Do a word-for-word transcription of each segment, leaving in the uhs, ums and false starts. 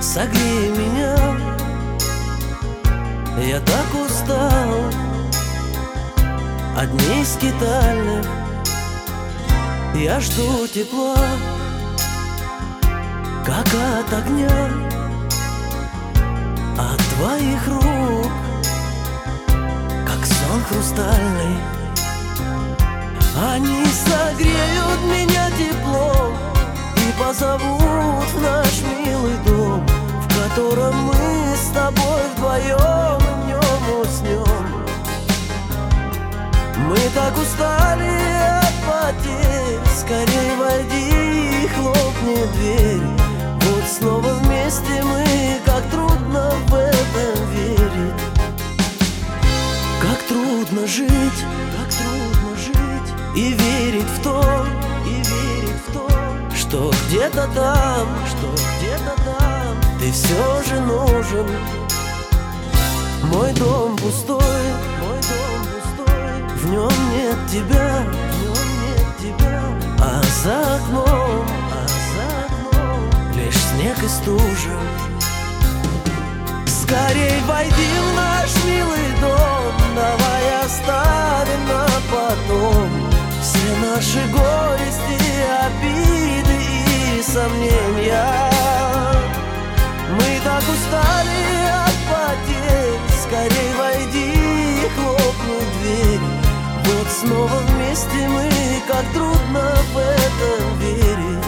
Согрей меня, я так устал от дней скитальных. Я жду тепла, как от огня, от твоих рук, как сон хрустальный. Они согреют меня теплом и позовут в наш милый дом, в котором мы с тобой вдвоем в нем уснем. Мы так устали от потерь, скорей войди и хлопни дверь. Вот снова вместе мы, как трудно в это верить. Как трудно жить, как трудно жить и верить в то, и верить в то, что где-то там, что где-то там ты все же нужен. Мой дом пустой, мой дом пустой, в нем нет тебя, в нем нет тебя. А за окном, а за окном лишь снег и стужа. Скорей войди в наш милый дом, давай оставим на потом все наши горести, обиды и сомнения. Мы так устали от потерь, скорей войди и хлопни дверь. Вот снова вместе мы, как трудно в это верить.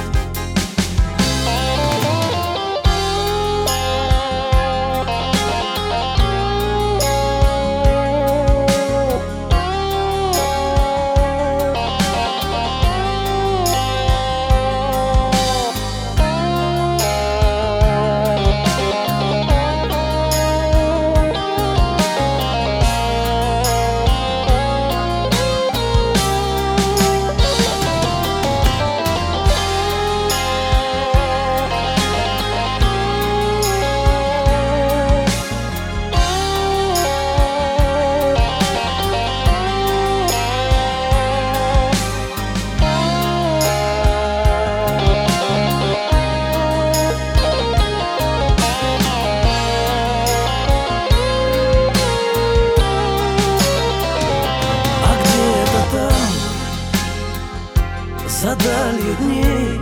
За далью дней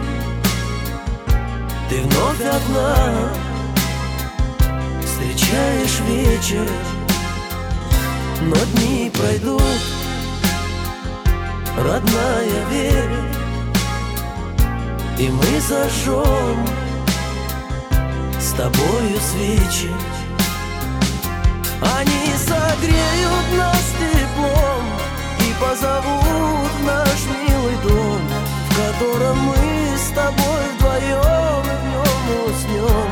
ты вновь одна встречаешь вечер, но дни пройдут, родная, верь, и мы зажжем с тобою свечи. Они согреют нас теплом и позовут в наш милый дом, в котором мы с тобой вдвоем и в нем уснем.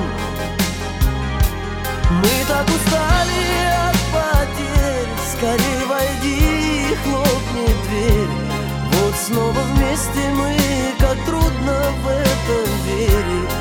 Мы так устали от потерь, скорей войди и хлопни дверь. Вот снова вместе мы, как трудно в это верить.